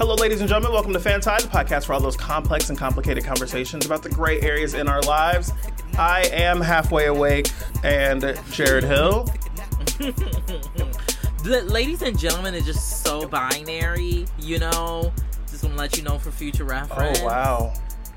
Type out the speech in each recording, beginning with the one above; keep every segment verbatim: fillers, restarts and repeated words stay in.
Hello, ladies and gentlemen. Welcome to Fantai, the podcast for all those complex and complicated conversations about the gray areas in our lives. I am halfway awake, and Jared Hill. The, ladies and gentlemen, is just so binary, you know? Just want to let you know for future reference. Oh, wow.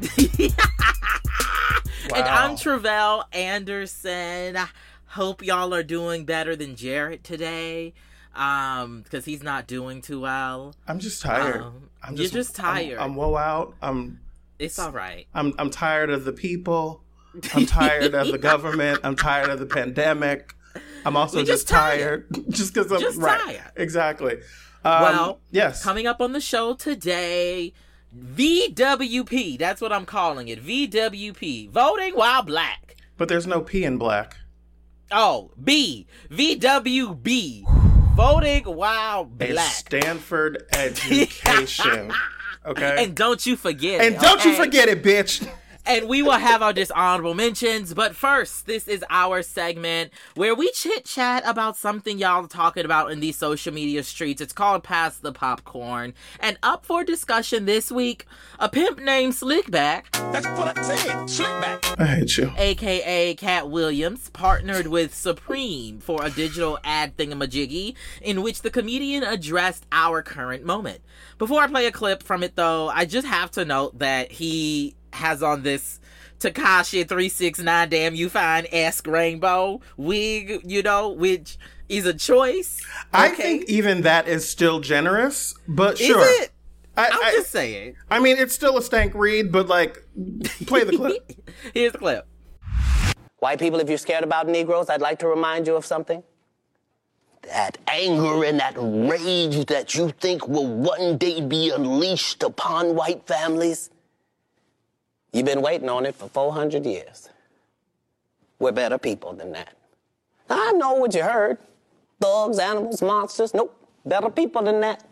And Wow. I'm Travell Anderson. I hope y'all are doing better than Jared today. Um, because he's not doing too well. I'm just tired. Um, I'm just, you're just tired. I'm, I'm woe out. I'm. It's all right. I'm. I'm tired of the people. I'm tired of the government. I'm tired of the pandemic. I'm also We're just, just tired. tired. just because I'm Just right. tired. Exactly. Um, Well, yes. Coming up on the show today, V W P. That's what I'm calling it. V W P. Voting while black. But there's no P in black. Oh, B. V W B. Voting while A black. Stanford education. Okay? And don't you forget And it. don't you okay? forget it, bitch. And we will have our dishonorable mentions. But first, this is our segment where we chit-chat about something y'all are talking about in these social media streets. It's called Pass the Popcorn. And up for discussion this week, a pimp named Slickback. That's what I said. Slickback. I hate you. A K A Cat Williams, partnered with Supreme for a digital ad thingamajiggy in which the comedian addressed our current moment. Before I play a clip from it, though, I just have to note that he has on this Tekashi three six nine Damn You Fine Ask Rainbow wig, you know, which is a choice. I Okay. think even that is still generous, but Is sure. it? I, I'm I, just saying. I mean, it's still a stank read, but like, play the clip. Here's the clip. White people, if you're scared about Negroes, I'd like to remind you of something. That anger and that rage that you think will one day be unleashed upon white families, you've been waiting on it for four hundred years. We're better people than that. I know what you heard. Thugs, animals, monsters. Nope, better people than that.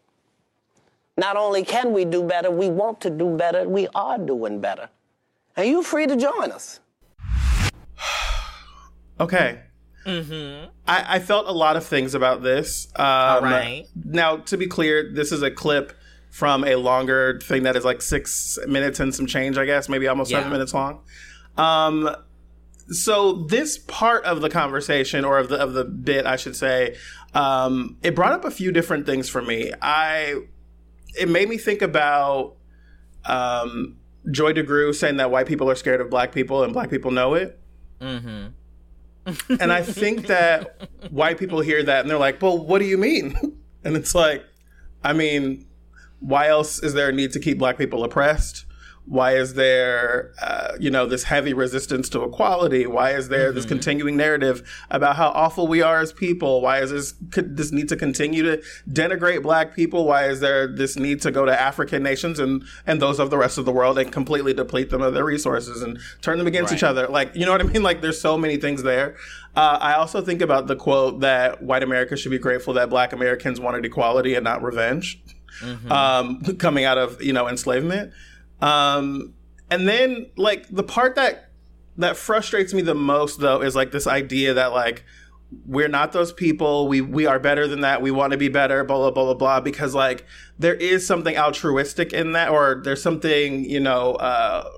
Not only can we do better, we want to do better. We are doing better. And you're free to join us. Okay. Mm-hmm. I, I felt a lot of things about this. Um, All right. Now, to be clear, this is a clip from a longer thing that is like six minutes and some change, I guess, maybe almost Yeah. seven minutes long. Um, so this part of the conversation, or of the of the bit, I should say, um, it brought up a few different things for me. I it made me think about um, Joy DeGruy saying that white people are scared of black people and black people know it. Mm-hmm. And I think that white people hear that and they're like, well, what do you mean? And it's like, I mean, why else is there a need to keep black people oppressed? Why is there, uh, you know, this heavy resistance to equality? Why is there mm-hmm. this continuing narrative about how awful we are as people? Why is this this need to continue to denigrate black people? Why is there this need to go to African nations and, and those of the rest of the world and completely deplete them of their resources and turn them against right. each other? Like, you know what I mean? Like, there's so many things there. Uh, I also think about the quote that white America should be grateful that black Americans wanted equality and not revenge, mm-hmm. um, coming out of, you know, enslavement. Um, and then like the part that, that frustrates me the most though, is like this idea that like, we're not those people. We, we are better than that. We want to be better, blah, blah, blah, blah, blah, because like there is something altruistic in that, or there's something, you know, uh,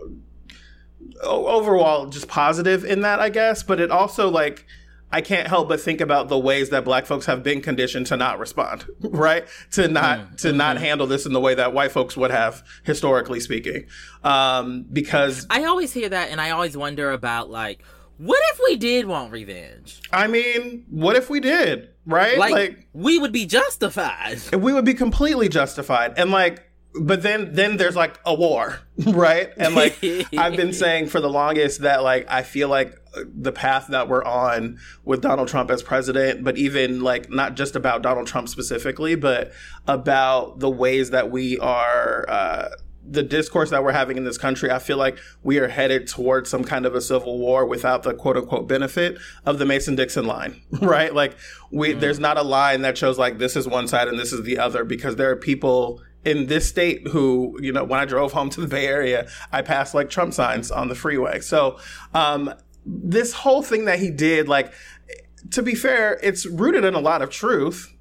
overall just positive in that, I guess. But it also like, I can't help but think about the ways that black folks have been conditioned to not respond, right? To not mm, to mm-hmm. not handle this in the way that white folks would have, historically speaking. Um, because I always hear that, and I always wonder about like, what if we did want revenge? I mean, what if we did, right? Like, like we would be justified. We would be completely justified, and like. But then, then there's like a war, right? And like I've been saying for the longest that like I feel like the path that we're on with Donald Trump as president, but even like not just about Donald Trump specifically, but about the ways that we are, uh, the discourse that we're having in this country, I feel like we are headed towards some kind of a civil war without the quote unquote benefit of the Mason-Dixon line, right? Like we, mm. there's not a line that shows like this is one side and this is the other, because there are people in this state who, you know, when I drove home to the Bay Area, I passed like Trump signs on the freeway. So um, this whole thing that he did, like, to be fair, it's rooted in a lot of truth.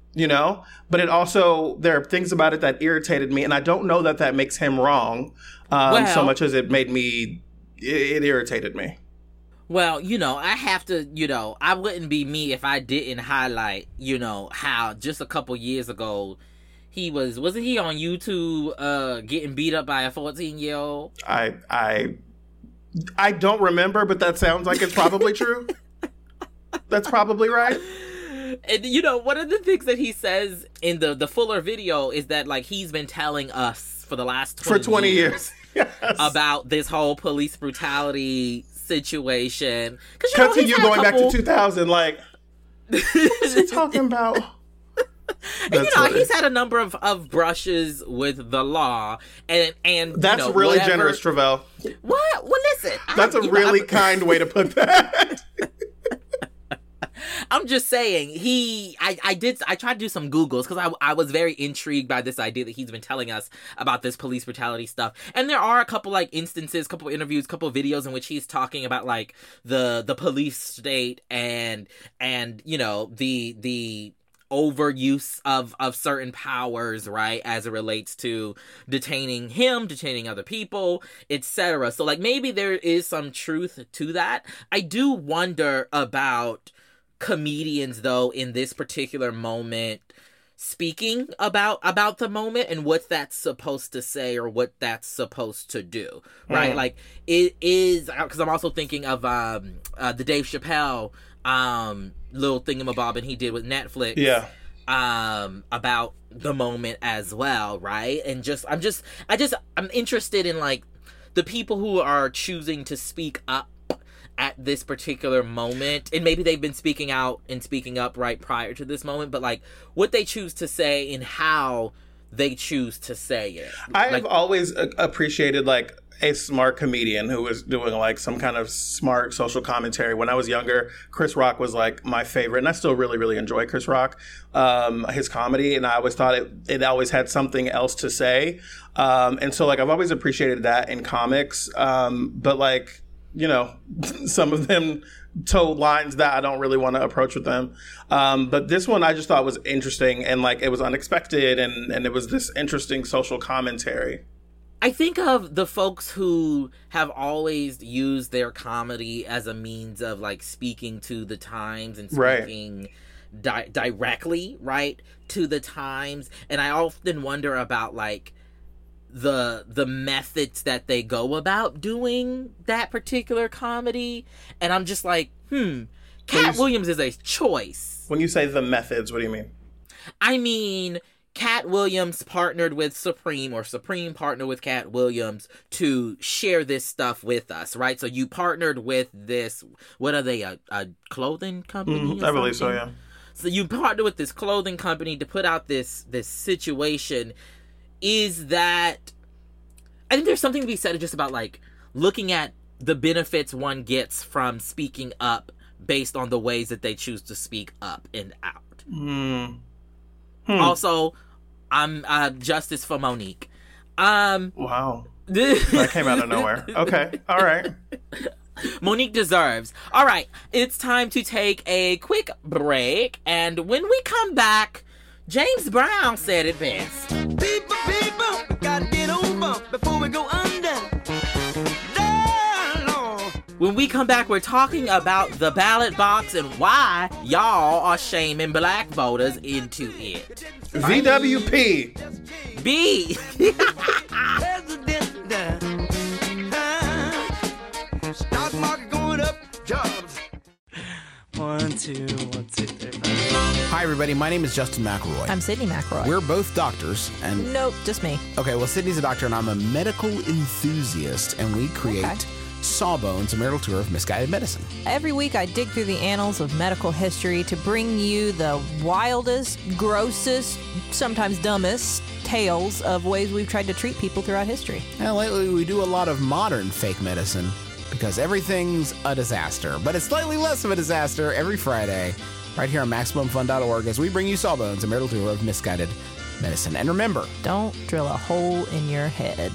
you know? But it also, there are things about it that irritated me, and I don't know that that makes him wrong um, well, so much as it made me, it, it irritated me. Well, you know, I have to, you know, I wouldn't be me if I didn't highlight, you know, how just a couple years ago, he was, wasn't he on YouTube uh, getting beat up by a fourteen-year-old? I, I, I don't remember, but that sounds like it's probably true. That's probably right. And, you know, one of the things that he says in the, the fuller video is that, like, he's been telling us for the last twenty, for twenty years, years yes. about this whole police brutality situation. Cut to you going couple... back to two thousand, like, what's he talking about? And, you know, funny. He's had a number of, of brushes with the law, and and that's you know, really whatever... generous, Travell. What? Well, listen, that's I, a really know, kind way to put that. I'm just saying, he, I, I did, I tried to do some Googles because I, I was very intrigued by this idea that he's been telling us about this police brutality stuff. And there are a couple, like, instances, couple interviews, couple videos in which he's talking about, like, the, the police state and, and, you know, the, the, overuse of of certain powers, right, as it relates to detaining him, detaining other people, et cetera. So, like, maybe there is some truth to that. I do wonder about comedians, though, in this particular moment, speaking about about the moment and what that's supposed to say or what that's supposed to do, right? Mm. Like, it is, because I'm also thinking of um uh, the Dave Chappelle um little thingamabob he did with Netflix, yeah, um about the moment as well, right? And just I'm just I just I'm interested in, like, the people who are choosing to speak up at this particular moment, and maybe they've been speaking out and speaking up right prior to this moment, but, like, what they choose to say and how they choose to say it. I like, have always appreciated, like, a smart comedian who was doing, like, some kind of smart social commentary. When I was younger, Chris Rock was, like, my favorite, and I still really, really enjoy Chris Rock, um, his comedy, and I always thought it, it always had something else to say. Um, and so, like, I've always appreciated that in comics. Um, but, like, you know, some of them told lines that I don't really want to approach with them. Um, but this one I just thought was interesting, and, like, it was unexpected, and, and it was this interesting social commentary. I think of the folks who have always used their comedy as a means of, like, speaking to the times and speaking right. di- directly, right, to the times. And I often wonder about, like, the the methods that they go about doing that particular comedy. And I'm just like, hmm, Cat you, Williams is a choice. When you say the methods, what do you mean? I mean, Cat Williams partnered with Supreme, or Supreme partnered with Cat Williams to share this stuff with us, right? So you partnered with this, what are they, a, a clothing company? Mm, I believe so, yeah. So you partnered with this clothing company to put out this this situation. Is that, I think there's something to be said just about, like, looking at the benefits one gets from speaking up based on the ways that they choose to speak up and out. Mm. Hmm. Also, I'm uh, justice for Monique. Um, wow. That came out of nowhere. Okay. All right. Monique deserves. All right. It's time to take a quick break. And when we come back, James Brown said it best. People, people, we gotta get over before we go under. When we come back, we're talking about the ballot box and why y'all are shaming black voters into it. V W P. B. Stock market going up, jobs. One, two, one, two, three. Hi, everybody. My name is Justin McElroy. I'm Sydney McElroy. We're both doctors, and nope, just me. Okay, well, Sydney's a doctor, and I'm a medical enthusiast, and we create okay. Sawbones, a marital tour of misguided medicine. Every week, I dig through the annals of medical history to bring you the wildest, grossest, sometimes dumbest tales of ways we've tried to treat people throughout history. And lately, we do a lot of modern fake medicine because everything's a disaster, but it's slightly less of a disaster every Friday, right here on Maximum Fun dot org, as we bring you Sawbones, a marital tour of misguided medicine. And remember, don't drill a hole in your head.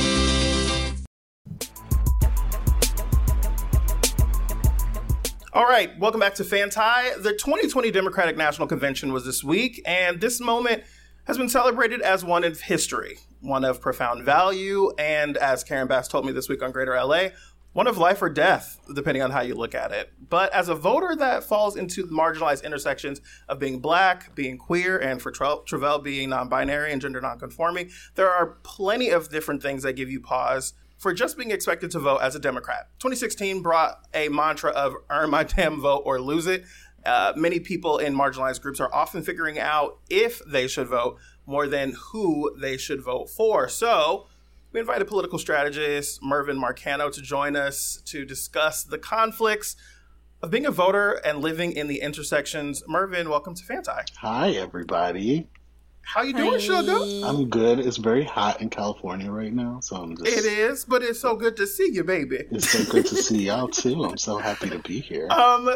All right, welcome back to Fanti. The twenty twenty Democratic National Convention was this week, and this moment has been celebrated as one of history, one of profound value, and as Karen Bass told me this week on Greater L A, one of life or death, depending on how you look at it. But as a voter that falls into the marginalized intersections of being Black, being queer, and for Travell being non-binary and gender non-conforming, there are plenty of different things that give you pause for just being expected to vote as a Democrat. twenty sixteen brought a mantra of earn my damn vote or lose it. Uh, many people in marginalized groups are often figuring out if they should vote more than who they should vote for. So we invited political strategist Mervin Marcano to join us to discuss the conflicts of being a voter and living in the intersections. Mervin, welcome to Fanti. Hi, everybody. How you doing, Sugar? I'm good. It's very hot in California right now, so I'm just... It is, but it's so good to see you, baby. It's so good to see y'all, too. I'm so happy to be here. Um,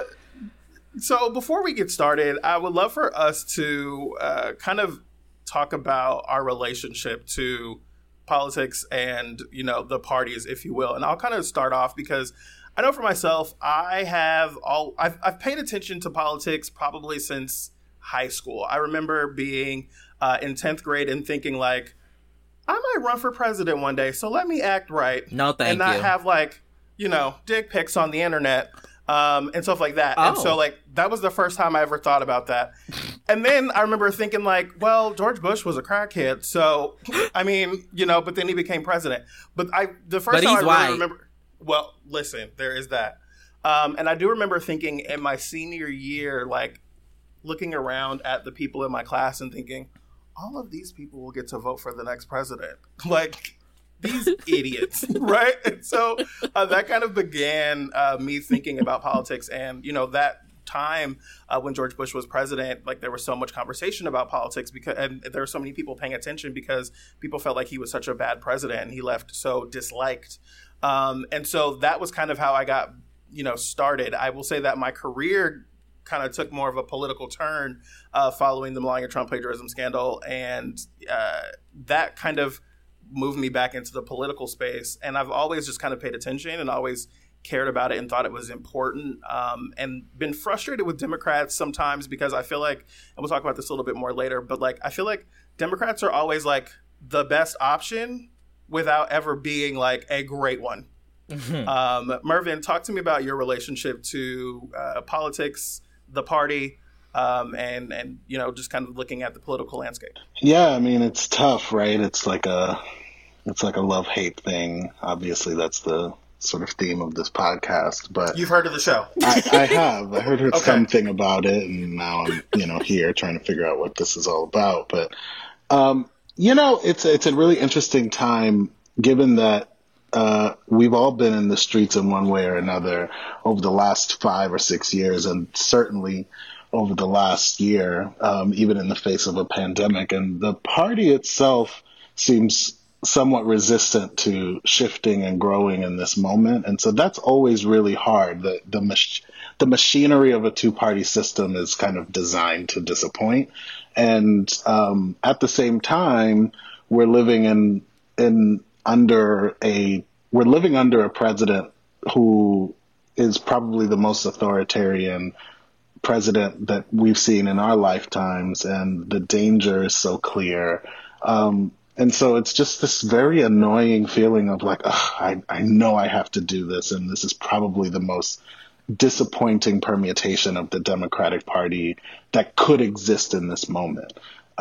so before we get started, I would love for us to uh, kind of talk about our relationship to politics and, you know, the parties, if you will. And I'll kind of start off because I know for myself, I have all... I've, I've paid attention to politics probably since high school. I remember being... Uh, in tenth grade and thinking like, I might run for president one day, so let me act right. No, thank and not you. have like, you know, dick pics on the internet um, and stuff like that. Oh. And so like, that was the first time I ever thought about that. And then I remember thinking like, well, George Bush was a crackhead. So, I mean, you know, but then he became president. But I, the first But time he's I really white. remember, well, listen, there is that. Um, and I do remember thinking in my senior year, like looking around at the people in my class and thinking, all of these people will get to vote for the next president. Like, these idiots, right? And so uh, that kind of began uh, me thinking about politics. And, you know, that time uh, when George Bush was president, like, there was so much conversation about politics because, and there were so many people paying attention because people felt like he was such a bad president and he left so disliked. Um, and so that was kind of how I got, you know, started. I will say that my career kind of took more of a political turn uh, following the Melania Trump plagiarism scandal. And uh, that kind of moved me back into the political space. And I've always just kind of paid attention and always cared about it and thought it was important um, and been frustrated with Democrats sometimes because I feel like, and we'll talk about this a little bit more later, but like, I feel like Democrats are always like the best option without ever being like a great one. Mm-hmm. Um, Mervin, talk to me about your relationship to uh, politics, the party, um, and, and, you know, just kind of looking at the political landscape. Yeah, I mean, it's tough, right? It's like a, it's like a love-hate thing. Obviously, that's the sort of theme of this podcast, but... You've heard of the show. I, I have. I heard Okay. something about it, and now I'm, you know, here trying to figure out what this is all about. But, um, you know, it's, it's a really interesting time, given that Uh, we've all been in the streets in one way or another over the last five or six years, and certainly over the last year, um, even in the face of a pandemic. And the party itself seems somewhat resistant to shifting and growing in this moment. And so that's always really hard. The, the, mach- the machinery of a two-party system is kind of designed to disappoint. And um, at the same time, we're living in in under a we're living under a president who is probably the most authoritarian president that we've seen in our lifetimes, and the danger is so clear. Um, and so it's just this very annoying feeling of like, ugh, I, I know I have to do this, and this is probably the most disappointing permutation of the Democratic Party that could exist in this moment.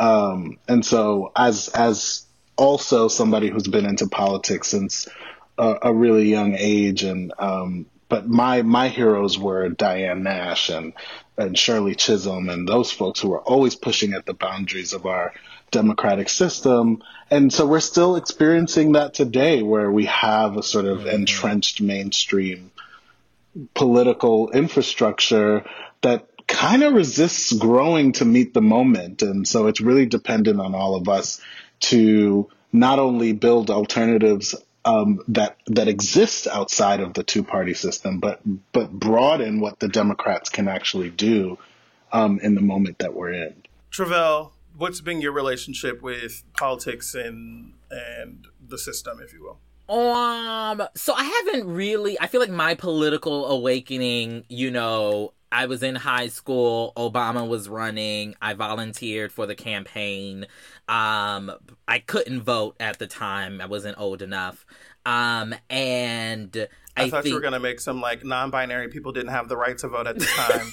Um, and so as as also somebody who's been into politics since a, a really young age, and um, but my my heroes were Diane Nash and and Shirley Chisholm and those folks who were always pushing at the boundaries of our democratic system. And so we're still experiencing that today, where we have a sort of entrenched mainstream political infrastructure that kind of resists growing to meet the moment. And so it's really dependent on all of us to not only build alternatives um, that that exist outside of the two-party system, but but broaden what the Democrats can actually do um, in the moment that we're in. Travell, what's been your relationship with politics and and the system, if you will? Um, so I haven't really, I feel like my political awakening, you know, I was in high school, Obama was running, I volunteered for the campaign. Um, I couldn't vote at the time, I wasn't old enough. Um, and I, I thought think... you were going to make some, like, non-binary people didn't have the right to vote at the time.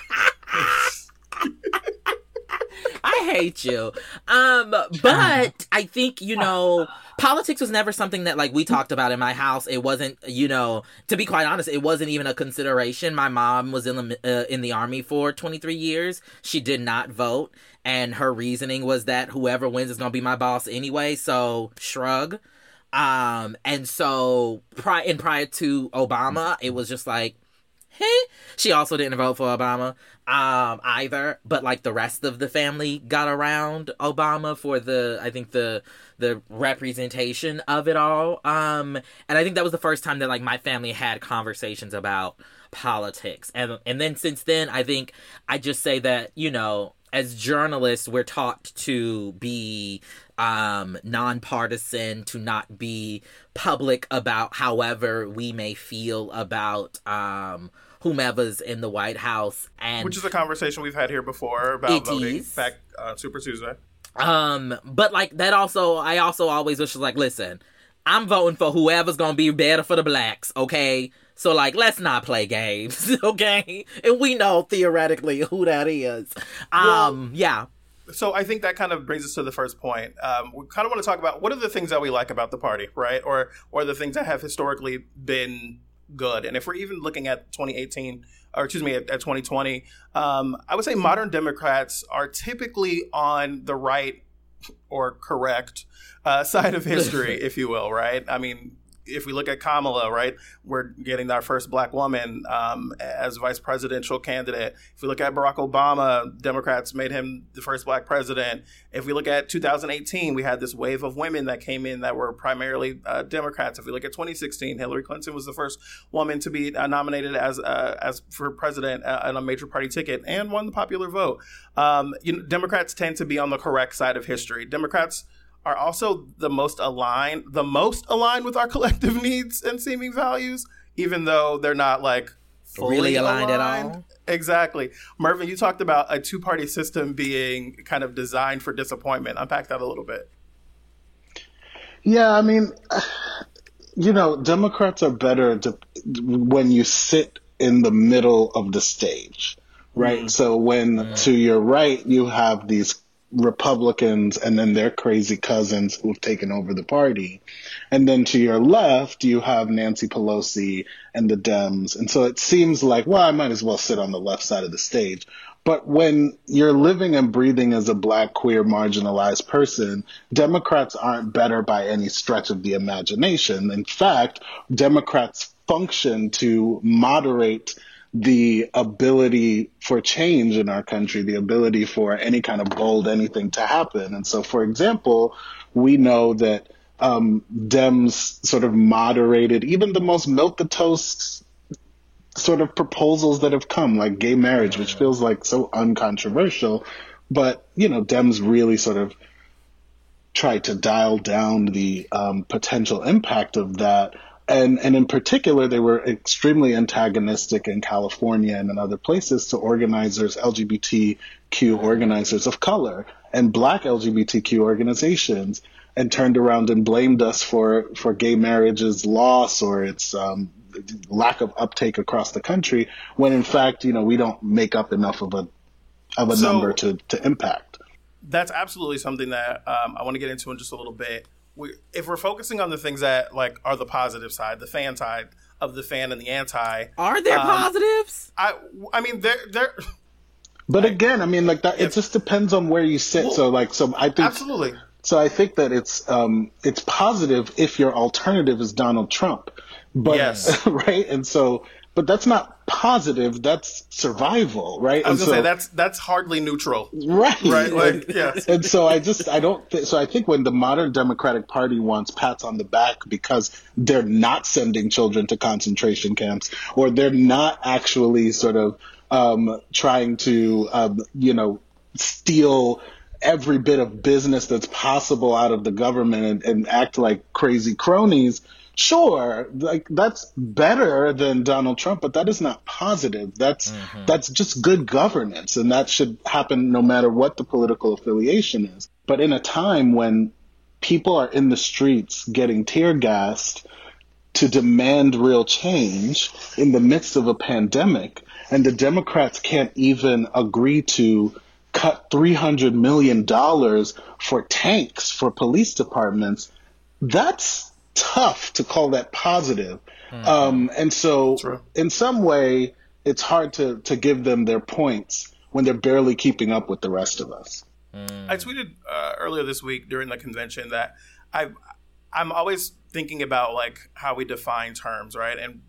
I hate you. Um, but I think, you know, politics was never something that, like, we talked about in my house. It wasn't, you know, to be quite honest, it wasn't even a consideration. My mom was in the, uh, in the Army for twenty-three years. She did not vote. And her reasoning was that whoever wins is going to be my boss anyway. So shrug. Um, and so pri- and prior to Obama, it was just like, hey, she also didn't vote for Obama, um, either, but like the rest of the family got around Obama for the, I think the, the representation of it all. Um, and I think that was the first time that like my family had conversations about politics. And, and then since then, I think I just say that, you know, as journalists, we're taught to be um, nonpartisan, to not be public about however we may feel about um, whomever's in the White House. And which is a conversation we've had here before about it voting is. back uh, Super Tuesday. Um, but like that also, I also always was just like, listen, I'm voting for whoever's gonna be better for the blacks, okay? So, like, let's not play games, okay? And we know, theoretically, who that is. Um, well, yeah. So I think that kind of brings us to the first point. Um, we kind of want to talk about what are the things that we like about the party, right? Or or the things that have historically been good. And if we're even looking at twenty eighteen, or excuse me, at, at twenty twenty, um, I would say modern Democrats are typically on the right or correct uh, side of history, if you will, right? I mean, if we look at Kamala, right, we're getting our first black woman um, as vice presidential candidate. If we look at Barack Obama, Democrats made him the first black president. If we look at two thousand eighteen, we had this wave of women that came in that were primarily uh, Democrats. If we look at twenty sixteen, Hillary Clinton was the first woman to be uh, nominated as uh, as for president uh, on a major party ticket and won the popular vote. Um, you know, Democrats tend to be on the correct side of history. Democrats are also the most aligned, the most aligned with our collective needs and seeming values, even though they're not like fully really aligned, aligned at all. Exactly. Mervin, you talked about a two-party system being kind of designed for disappointment. Unpack that a little bit. Yeah, I mean, you know, Democrats are better to, when you sit in the middle of the stage, right? Mm. So when mm. to your right, you have these Republicans and then their crazy cousins who've taken over the party. And then to your left, you have Nancy Pelosi and the Dems. And so it seems like, well, I might as well sit on the left side of the stage. But when you're living and breathing as a black, queer, marginalized person, Democrats aren't better by any stretch of the imagination. In fact, Democrats function to moderate the ability for change in our country, the ability for any kind of bold anything to happen. And so, for example, we know that um, Dems sort of moderated even the most milquetoast sort of proposals that have come, like gay marriage, which feels like so uncontroversial. But, you know, Dems really sort of tried to dial down the um, potential impact of that. And, and in particular, they were extremely antagonistic in California and in other places to organizers, L G B T Q organizers of color and black L G B T Q organizations, and turned around and blamed us for, for gay marriage's loss or its um, lack of uptake across the country, when in fact, you know, we don't make up enough of a of a so, number to, to impact. That's absolutely something that um, I want to get into in just a little bit. We, if we're focusing on the things that like are the positive side, the fan side of the fan and the anti, are there um, positives? I I mean there there. But again, I mean like that. If, it just depends on where you sit. Well, so like so I think absolutely. So I think that it's um it's positive if your alternative is Donald Trump, but yes. right, and so but that's not positive. That's survival, right? I was and gonna so, say that's that's hardly neutral, right? Right, like yes. And so I just I don't th- so I think when the modern Democratic Party wants pats on the back because they're not sending children to concentration camps or they're not actually sort of um, trying to um, you know steal every bit of business that's possible out of the government and, and act like crazy cronies, Sure, like that's better than Donald Trump, but that is not positive. That's mm-hmm. that's just good governance, and that should happen no matter what the political affiliation is. But in a time when people are in the streets getting tear gassed to demand real change in the midst of a pandemic, and the Democrats can't even agree to cut three hundred million dollars for tanks for police departments, that's tough to call that positive. Mm-hmm. Um, and so in some way, it's hard to, to give them their points when they're barely keeping up with the rest of us. Mm. I tweeted uh, earlier this week during the convention that I, I'm always thinking about like how we define terms, right? And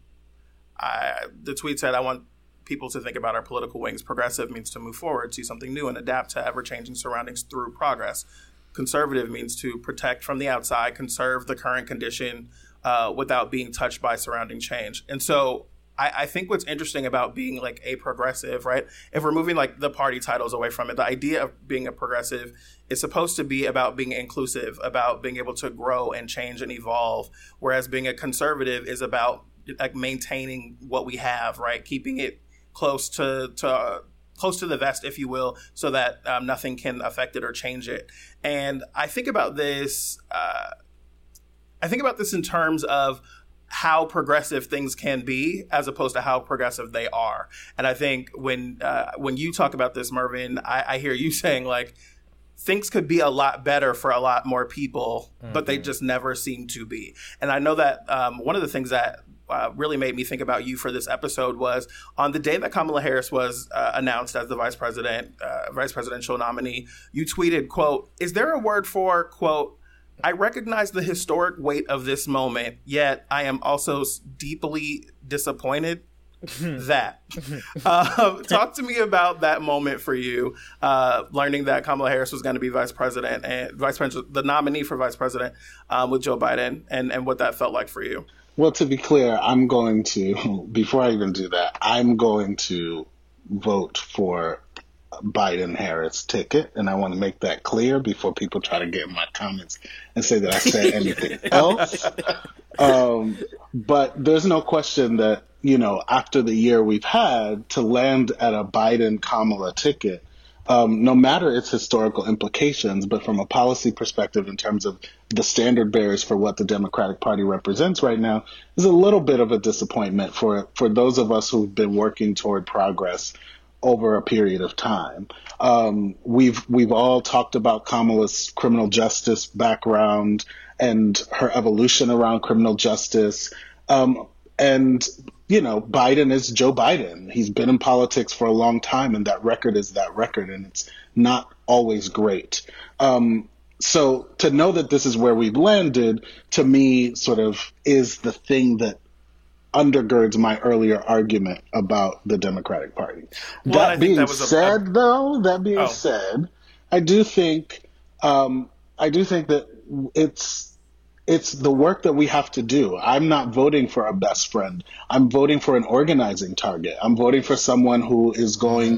I, the tweet said, I want people to think about our political wings. Progressive means to move forward, see something new, and adapt to ever-changing surroundings through progress. Conservative means to protect from the outside, conserve the current condition uh, without being touched by surrounding change. And so I, I think what's interesting about being like a progressive, right? If we're moving like the party titles away from it, the idea of being a progressive is supposed to be about being inclusive, about being able to grow and change and evolve. Whereas being a conservative is about like maintaining what we have, right? Keeping it close to, to uh, close to the vest, if you will, so that um, nothing can affect it or change it. And I think about this, uh, I think about this in terms of how progressive things can be as opposed to how progressive they are. And I think when uh, when you talk about this, Mervin, I, I hear you saying like things could be a lot better for a lot more people, mm-hmm. but they just never seem to be. And I know that um, one of the things that Uh, really made me think about you for this episode was on the day that Kamala Harris was uh, announced as the vice president, uh, vice presidential nominee, you tweeted, quote, "Is there a word for, quote, I recognize the historic weight of this moment, yet I am also deeply disappointed that." Uh, talk to me about that moment for you, uh, learning that Kamala Harris was going to be vice president and vice president, the nominee for vice president um, with Joe Biden, and, and what that felt like for you. Well, to be clear, I'm going to, before I even do that, I'm going to vote for Biden-Harris ticket, and I want to make that clear before people try to get in my comments and say that I said anything else. Um, but there's no question that, you know, after the year we've had, to land at a Biden-Kamala ticket, Um, no matter its historical implications, but from a policy perspective in terms of the standard bearers for what the Democratic Party represents right now, is a little bit of a disappointment for, for those of us who've been working toward progress over a period of time. Um, we've we've all talked about Kamala's criminal justice background and her evolution around criminal justice. Um, and You know, Biden is Joe Biden. He's been in politics for a long time, and that record is that record, and it's not always great. Um, so to know that this is where we've landed, to me, sort of is the thing that undergirds my earlier argument about the Democratic Party. Well, that being that said, a... though, that being oh. said, I do think, um, I do think that it's. It's the work that we have to do. I'm not voting for a best friend. I'm voting for an organizing target. I'm voting for someone who is going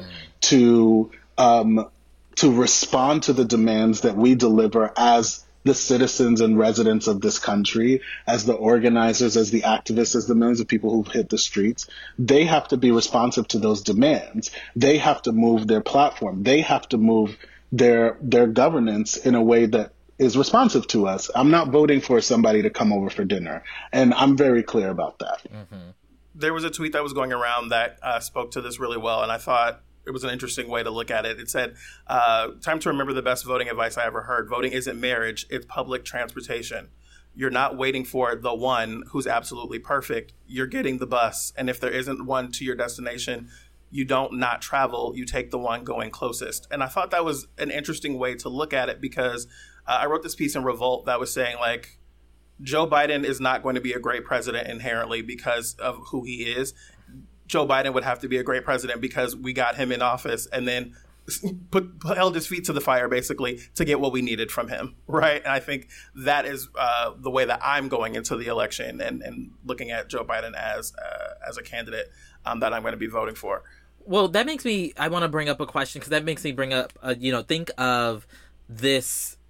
to um, to respond to the demands that we deliver as the citizens and residents of this country, as the organizers, as the activists, as the millions of people who've hit the streets. They have to be responsive to those demands. They have to move their platform. They have to move their their governance in a way that is responsive to us. I'm not voting for somebody to come over for dinner. And I'm very clear about that. Mm-hmm. There was a tweet that was going around that uh, spoke to this really well, and I thought it was an interesting way to look at it. It said, uh, time to remember the best voting advice I ever heard. Voting isn't marriage, it's public transportation. You're not waiting for the one who's absolutely perfect. You're getting the bus. And if there isn't one to your destination, you don't not travel. You take the one going closest. And I thought that was an interesting way to look at it because uh, I wrote this piece in Revolt that was saying, like, Joe Biden is not going to be a great president inherently because of who he is. Joe Biden would have to be a great president because we got him in office and then put, put held his feet to the fire, basically, to get what we needed from him, right? And I think that is uh, the way that I'm going into the election and, and looking at Joe Biden as uh, as a candidate um, that I'm going to be voting for. Well, that makes me, I want to bring up a question because that makes me bring up, uh, you know, think of this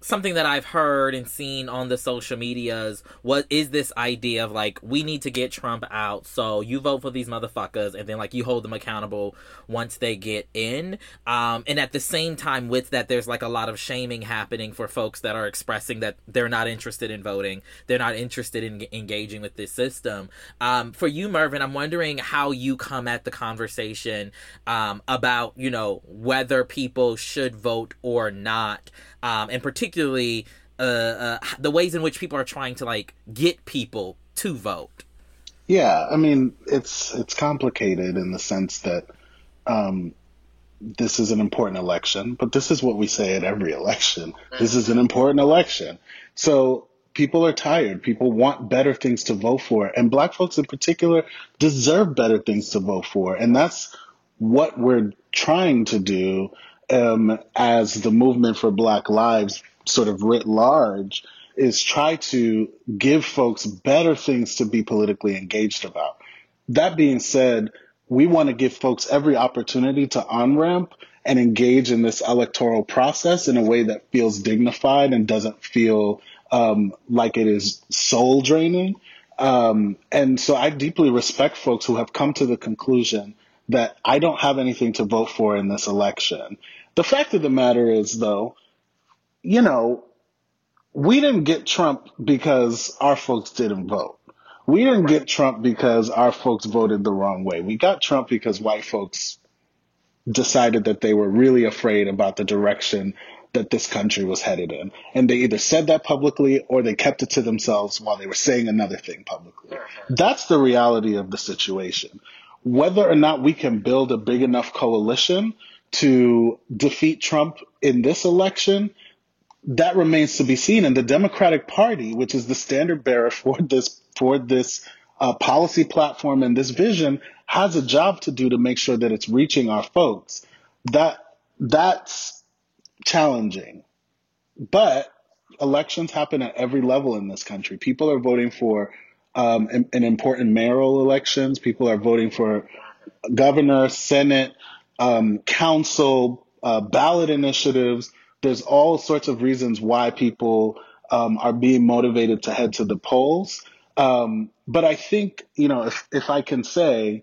something that I've heard and seen on the social medias what is this idea of like, we need to get Trump out, so you vote for these motherfuckers and then like you hold them accountable once they get in. Um, and at the same time with that, there's like a lot of shaming happening for folks that are expressing that they're not interested in voting. They're not interested in engaging with this system. Um, for you, Mervin, I'm wondering how you come at the conversation um, about, you know, whether people should vote or not. Um, and particularly uh, uh, the ways in which people are trying to like get people to vote. Yeah, I mean, it's it's complicated in the sense that um, this is an important election, but this is what we say at every election. This is an important election. So people are tired. People want better things to vote for. And Black folks in particular deserve better things to vote for. And that's what we're trying to do um, as the movement for Black Lives sort of writ large, is try to give folks better things to be politically engaged about. That being said, we want to give folks every opportunity to on-ramp and engage in this electoral process in a way that feels dignified and doesn't feel um, like it is soul draining. Um, and so I deeply respect folks who have come to the conclusion that I don't have anything to vote for in this election. The fact of the matter is, though, you know, we didn't get Trump because our folks didn't vote. We didn't get Trump because our folks voted the wrong way. We got Trump because white folks decided that they were really afraid about the direction that this country was headed in. And they either said that publicly or they kept it to themselves while they were saying another thing publicly. That's the reality of the situation. Whether or not we can build a big enough coalition to defeat Trump in this election, that remains to be seen. And the Democratic Party, which is the standard bearer for this for this uh, policy platform and this vision, has a job to do to make sure that it's reaching our folks. That that's challenging. But elections happen at every level in this country. People are voting for um, an, an important mayoral elections. People are voting for governor, Senate, um, council, uh, ballot initiatives. There's all sorts of reasons why people um, are being motivated to head to the polls. Um, but I think, you know, if, if I can say,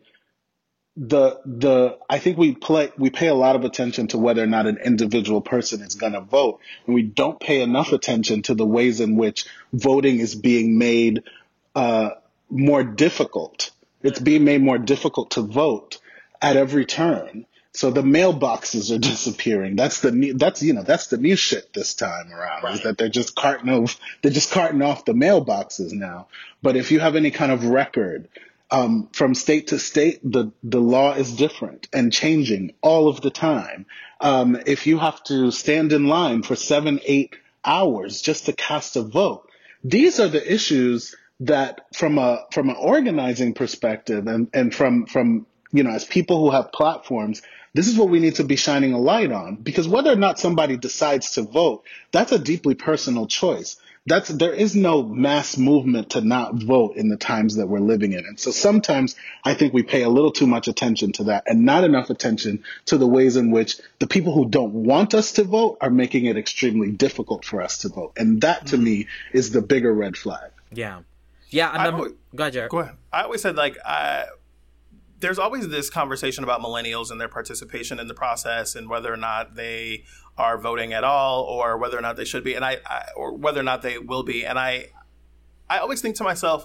the the I think we play we pay a lot of attention to whether or not an individual person is going to vote, and we don't pay enough attention to the ways in which voting is being made uh, more difficult. It's being made more difficult to vote at every turn. So the mailboxes are disappearing. That's the new, that's you know that's the new shit this time around, right. Is that they're just carting off they're just carting off the mailboxes now. But if you have any kind of record um, from state to state, the the law is different and changing all of the time. Um, if you have to stand in line for seven, eight hours just to cast a vote, these are the issues that, from a from an organizing perspective, and and from from you know as people who have platforms, this is what we need to be shining a light on, because whether or not somebody decides to vote, that's a deeply personal choice. That's there is no mass movement to not vote in the times that we're living in. And so sometimes I think we pay a little too much attention to that and not enough attention to the ways in which the people who don't want us to vote are making it extremely difficult for us to vote. And that, to me, is the bigger red flag. Yeah. Yeah. I remember, always, go ahead, Jared. Go ahead. I always said, like, I... there's always this conversation about millennials and their participation in the process and whether or not they are voting at all or whether or not they should be, and I, I or whether or not they will be. And I, I always think to myself,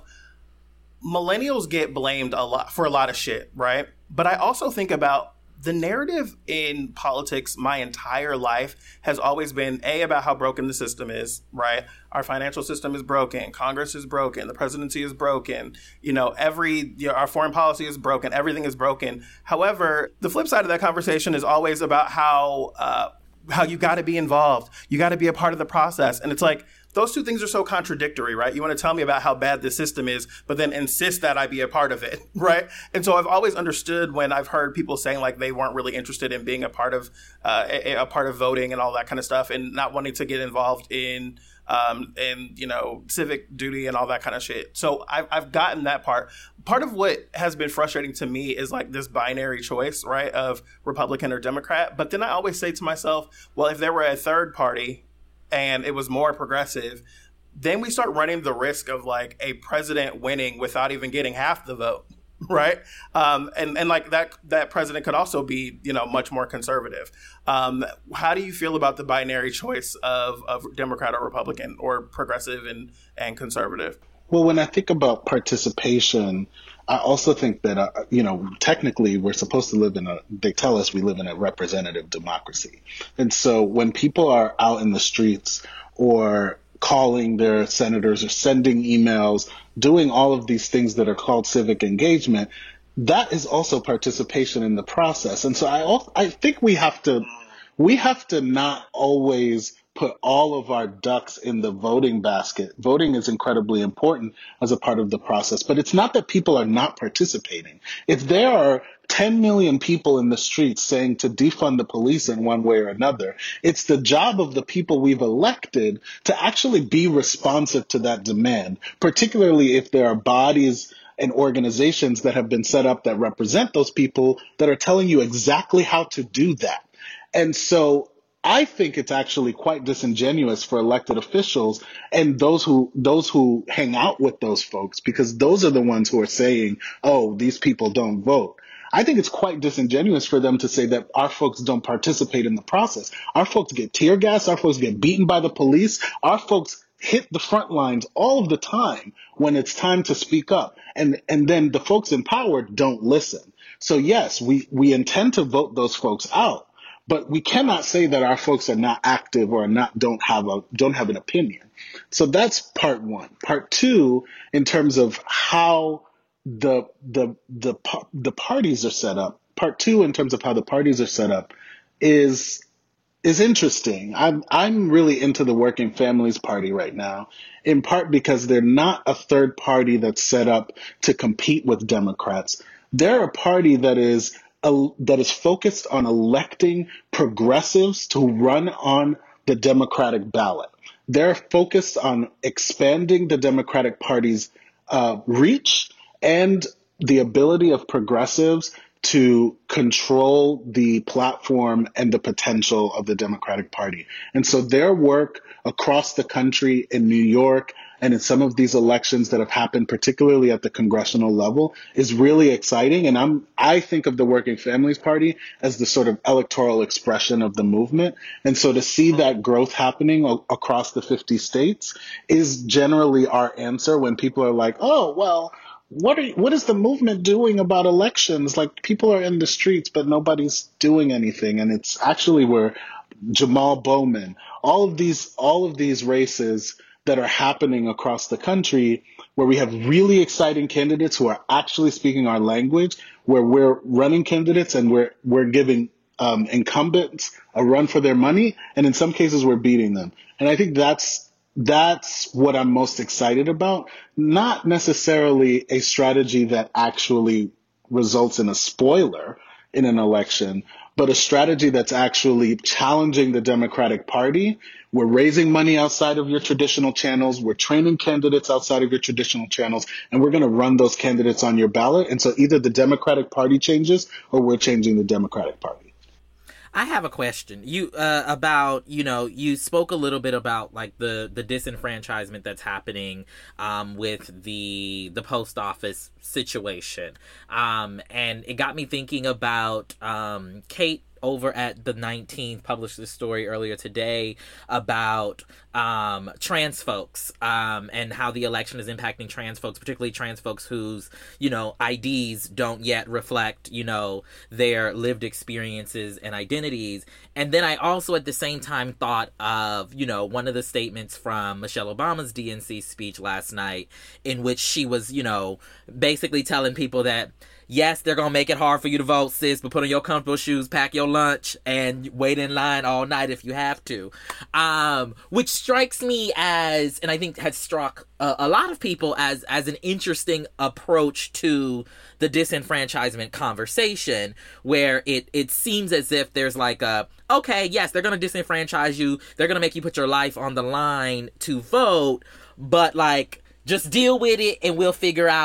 millennials get blamed a lot for a lot of shit, right? But I also think about the narrative in politics my entire life has always been, A, about how broken the system is, right? Our financial system is broken. Congress is broken. The presidency is broken. You know, every, you know, our foreign policy is broken. Everything is broken. However, the flip side of that conversation is always about how, uh, how you got to be involved. You got to be a part of the process. And it's like, those two things are so contradictory, right? You want to tell me about how bad the system is, but then insist that I be a part of it, right? And so I've always understood when I've heard people saying like they weren't really interested in being a part of uh, a, a part of voting and all that kind of stuff, and not wanting to get involved in um, in you know civic duty and all that kind of shit. So I've I've gotten that part. Part of what has been frustrating to me is like this binary choice, right, of Republican or Democrat. But then I always say to myself, well, if there were a third party, and it was more progressive, then we start running the risk of like a president winning without even getting half the vote, right? Um, and and like that that president could also be, you know, much more conservative. Um, how do you feel about the binary choice of, of Democrat or Republican, or progressive and, and conservative? Well, when I think about participation, I also think that, uh, you know, technically we're supposed to live in a, they tell us we live in a representative democracy. And so when people are out in the streets or calling their senators or sending emails, doing all of these things that are called civic engagement, that is also participation in the process. And so I also, I think we have to, we have to not always put all of our ducks in the voting basket. Voting is incredibly important as a part of the process, but it's not that people are not participating. If there are ten million people in the streets saying to defund the police in one way or another, it's the job of the people we've elected to actually be responsive to that demand, particularly if there are bodies and organizations that have been set up that represent those people that are telling you exactly how to do that. And so I think it's actually quite disingenuous for elected officials and those who those who hang out with those folks, because those are the ones who are saying, oh, these people don't vote. I think it's quite disingenuous for them to say that our folks don't participate in the process. Our folks get tear gas, our folks get beaten by the police, our folks hit the front lines all of the time when it's time to speak up. And and then the folks in power don't listen. So yes, we, we intend to vote those folks out. But we cannot say that our folks are not active or not don't have a don't have an opinion. So that's part one. Part two, in terms of how the the the the parties are set up. Part two, in terms of how the parties are set up, is is interesting. I'm I'm really into the Working Families Party right now, in part because they're not a third party that's set up to compete with Democrats. They're a party that is A, that is focused on electing progressives to run on the Democratic ballot. They're focused on expanding the Democratic Party's uh, reach and the ability of progressives to control the platform and the potential of the Democratic Party. And so their work across the country, in New York, and in some of these elections that have happened, particularly at the congressional level, is really exciting. And I'm, I think of the Working Families Party as the sort of electoral expression of the movement. And so to see that growth happening o- across the fifty states is generally our answer when people are like, oh, well, what are, what is the movement doing about elections? Like, people are in the streets, but nobody's doing anything. And it's actually where Jamal Bowman, all of these, all of these races that are happening across the country, where we have really exciting candidates who are actually speaking our language, where we're running candidates and we're we're giving um, incumbents a run for their money, and in some cases we're beating them. And I think that's that's what I'm most excited about. Not necessarily a strategy that actually results in a spoiler in an election, but a strategy that's actually challenging the Democratic Party. We're raising money outside of your traditional channels. We're training candidates outside of your traditional channels, and we're going to run those candidates on your ballot. And so either the Democratic Party changes or we're changing the Democratic Party. I have a question. You uh, about you know you spoke a little bit about like the, the disenfranchisement that's happening um, with the the post office situation, um, and it got me thinking about um, Kate over at the nineteenth published this story earlier today about um, trans folks um, and how the election is impacting trans folks, particularly trans folks whose, you know, I Ds don't yet reflect, you know, their lived experiences and identities. And then I also at the same time thought of, you know, one of the statements from Michelle Obama's D N C speech last night, in which she was, you know, basically telling people that, yes, they're going to make it hard for you to vote, sis, but put on your comfortable shoes, pack your lunch, and wait in line all night if you have to. Um, which strikes me as, and I think has struck a, a lot of people as, as an interesting approach to the disenfranchisement conversation, where it, it seems as if there's like a, okay, yes, they're going to disenfranchise you, they're going to make you put your life on the line to vote, but like, just deal with it and we'll figure out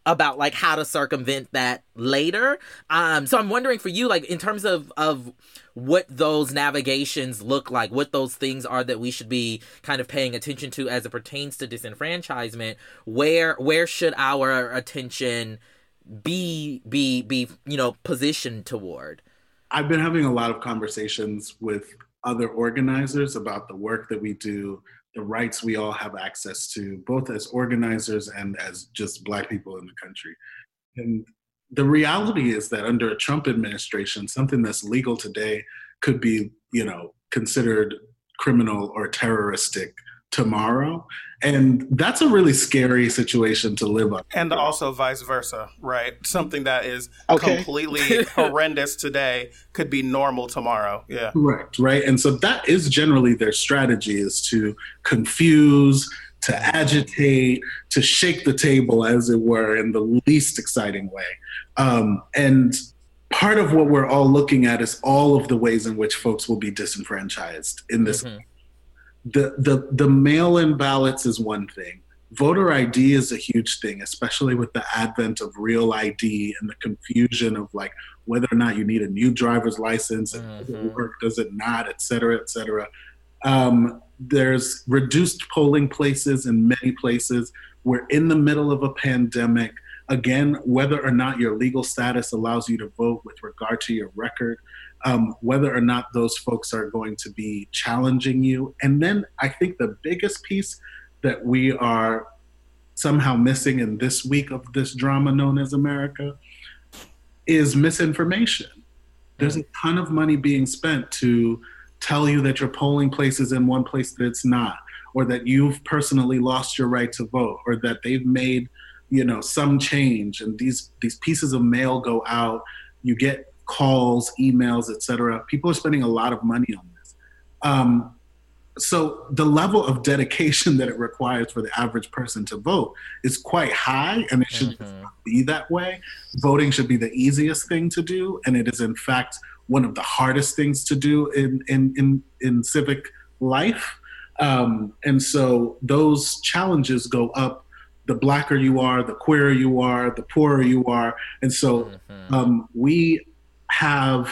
about like how to circumvent that later. Um, so I'm wondering for you, like in terms of, of what those navigations look like, what those things are that we should be kind of paying attention to as it pertains to disenfranchisement, where, where should our attention be, be, be, you know, positioned toward? I've been having a lot of conversations with other organizers about the work that we do, the rights we all have access to, both as organizers and as just Black people in the country. And the reality is that under a Trump administration, something that's legal today could be, you know, considered criminal or terroristic tomorrow. And that's a really scary situation to live under. And also vice versa, right? Something that is Okay. completely horrendous today could be normal tomorrow. Yeah. Correct, right? And so that is generally their strategy, is to confuse, to agitate, to shake the table, as it were, in the least exciting way. Um, and part of what we're all looking at is all of the ways in which folks will be disenfranchised in this. Mm-hmm. The, the, the mail-in ballots is one thing. Voter I D is a huge thing, especially with the advent of Real I D and the confusion of like whether or not you need a new driver's license, and Mm-hmm. does it work, does it not, et cetera, et cetera. Um, there's reduced polling places in many places. We're in the middle of a pandemic. Again, whether or not your legal status allows you to vote with regard to your record, um, whether or not those folks are going to be challenging you. And then I think the biggest piece that we are somehow missing in this week of this drama known as America is misinformation. There's a ton of money being spent to tell you that your polling place is in one place that it's not, or that you've personally lost your right to vote, or that they've made, you know, some change, and these these pieces of mail go out, you get calls, emails, et cetera. People are spending a lot of money on this. Um, so the level of dedication that it requires for the average person to vote is quite high, and it should Mm-hmm. not be that way. Voting should be the easiest thing to do, and it is in fact one of the hardest things to do in in in, in civic life. Um, and so those challenges go up the Blacker you are, the queerer you are, the poorer you are. And so um, we have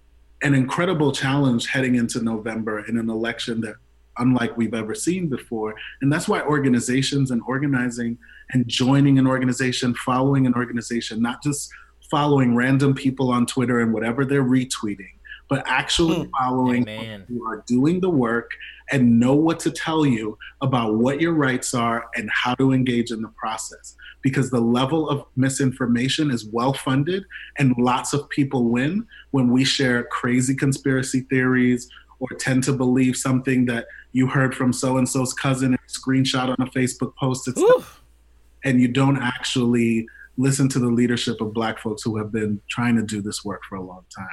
an incredible challenge heading into November in an election that unlike we've ever seen before. And that's why organizations and organizing and joining an organization, following an organization, not just following random people on Twitter and whatever they're retweeting, but actually following Amen. people who are doing the work and know what to tell you about what your rights are and how to engage in the process. Because the level of misinformation is well funded, and lots of people win when we share crazy conspiracy theories or tend to believe something that you heard from so-and-so's cousin and screenshot on a Facebook post, et cetera, and you don't actually listen to the leadership of Black folks who have been trying to do this work for a long time.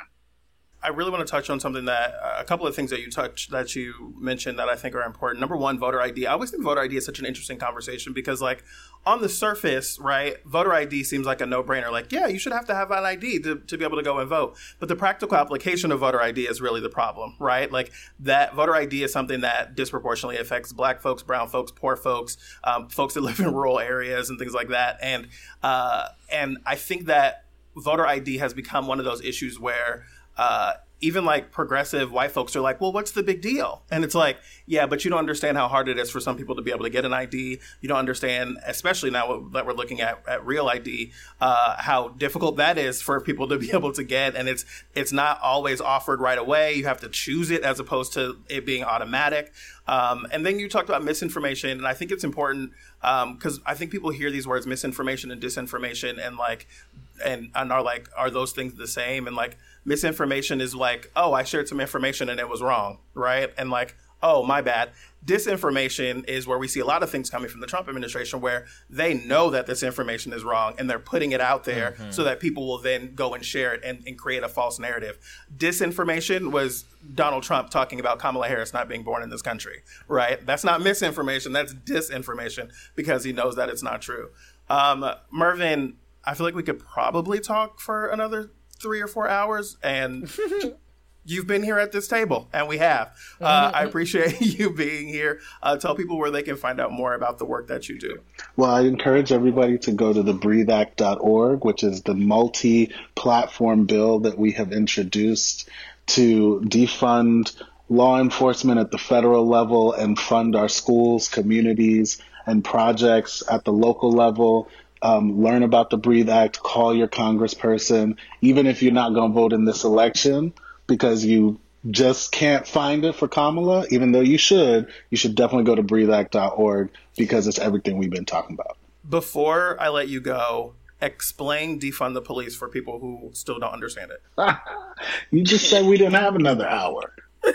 I really want to touch on something that uh, a couple of things that you touched that you mentioned that I think are important. Number one, voter I D. I always think voter I D is such an interesting conversation because, like, on the surface, right, voter I D seems like a no-brainer. Like, yeah, you should have to have an I D to, to be able to go and vote. But the practical application of voter I D is really the problem, right? Like, that voter I D is something that disproportionately affects Black folks, brown folks, poor folks, um, folks that live in rural areas and things like that. And uh, and I think that voter I D has become one of those issues where Uh, even like progressive white folks are like, well, what's the big deal? And it's like, yeah, but you don't understand how hard it is for some people to be able to get an I D. You don't understand, especially now that we're looking at, at Real I D, uh, how difficult that is for people to be able to get. And it's it's not always offered right away. You have to choose it as opposed to it being automatic. Um, and then you talked about misinformation, and I think it's important because um, I think people hear these words misinformation and disinformation and like and, and are like, are those things the same? And like misinformation is like, oh, I shared some information and it was wrong, right? And like, oh, my bad. Disinformation is where we see a lot of things coming from the Trump administration where they know that this information is wrong and they're putting it out there mm-hmm. so that people will then go and share it and, and create a false narrative. Disinformation was Donald Trump talking about Kamala Harris not being born in this country, right? That's not misinformation. That's disinformation because he knows that it's not true. Um, Mervin, I feel like we could probably talk for another three or four hours and you've been here at this table, and we have. Uh, I appreciate you being here. Uh, tell people where they can find out more about the work that you do. Well, I encourage everybody to go to the breathe act dot org, which is the multi-platform bill that we have introduced to defund law enforcement at the federal level and fund our schools, communities, and projects at the local level. Um, learn about the Breathe Act, call your congressperson, even if you're not going to vote in this election because you just can't find it for Kamala, even though you should, you should definitely go to breathe act dot org because it's everything we've been talking about. Before I let you go, explain defund the police for people who still don't understand it. You just said we didn't have another hour.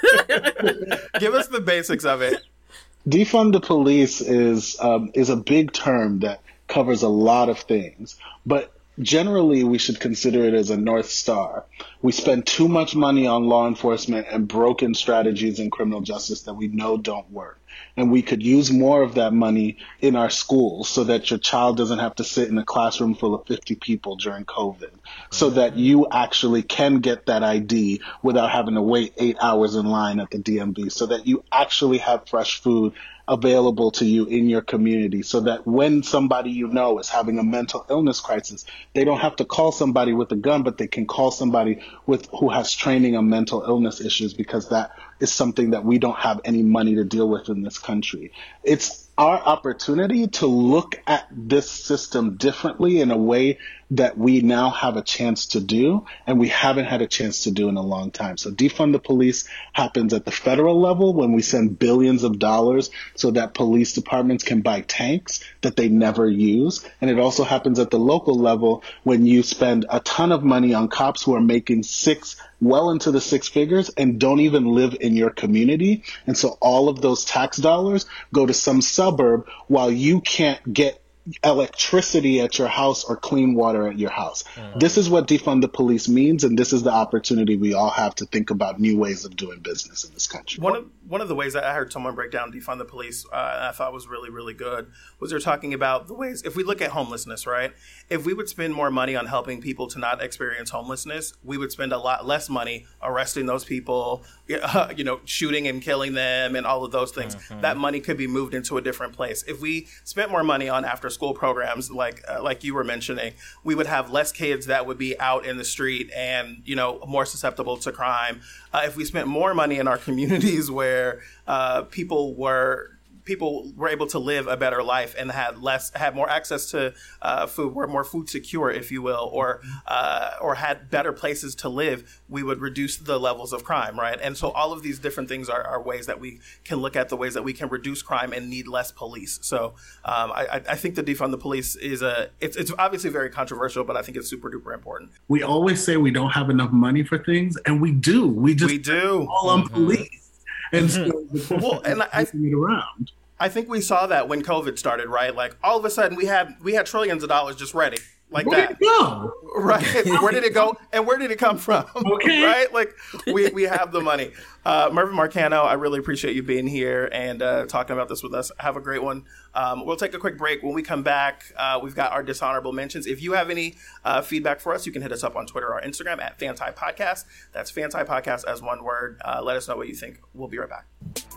Give us the basics of it. Defund the police is um, is a big term that covers a lot of things, but generally we should consider it as a North Star. We spend too much money on law enforcement and broken strategies in criminal justice that we know don't work. And we could use more of that money in our schools so that your child doesn't have to sit in a classroom full of fifty people during COVID, so that you actually can get that I D without having to wait eight hours in line at the D M V, so that you actually have fresh food available to you in your community, so that when somebody you know is having a mental illness crisis, they don't have to call somebody with a gun, but they can call somebody with who has training on mental illness issues, because that is something that we don't have any money to deal with in this country. It's our opportunity to look at this system differently in a way that we now have a chance to do, and we haven't had a chance to do in a long time. So defund the police happens at the federal level when we send billions of dollars so that police departments can buy tanks that they never use. And it also happens at the local level when you spend a ton of money on cops who are making six, well into the six figures and don't even live in your community. And so all of those tax dollars go to some suburb while you can't get electricity at your house or clean water at your house. Mm. This is what defund the police means, and this is the opportunity we all have to think about new ways of doing business in this country. One of one of the ways that I heard someone break down defund the police, uh, and I thought was really, really good, was they're talking about the ways, if we look at homelessness, right? If we would spend more money on helping people to not experience homelessness, we would spend a lot less money arresting those people, uh, you know, shooting and killing them and all of those things. Mm-hmm. That money could be moved into a different place. If we spent more money on after school programs, like uh, like you were mentioning, we would have less kids that would be out in the street and, you know, more susceptible to crime. Uh, if we spent more money in our communities where uh, people were people were able to live a better life and had less, had more access to uh, food, were more food secure, if you will, or uh, or had better places to live, we would reduce the levels of crime, right? And so all of these different things are, are ways that we can look at the ways that we can reduce crime and need less police. So um, I, I think the defund the police is a, it's, it's obviously very controversial, but I think it's super duper important. We always say we don't have enough money for things, and we do. We just we do all on police. And so well, and I, it around. I think we saw that when COVID started, right? Like all of a sudden we had we had trillions of dollars just ready, like where that. Did it go? Right? Where did it go? And where did it come from? Okay. Right? Like we we have the money. Uh, Mervin Marcano, I really appreciate you being here and uh, talking about this with us. Have a great one. Um, we'll take a quick break. When we come back, uh, we've got our dishonorable mentions. If you have any uh, feedback for us, you can hit us up on Twitter or Instagram at Fanti Podcast. That's Fanti Podcast as one word. Uh, let us know what you think. We'll be right back.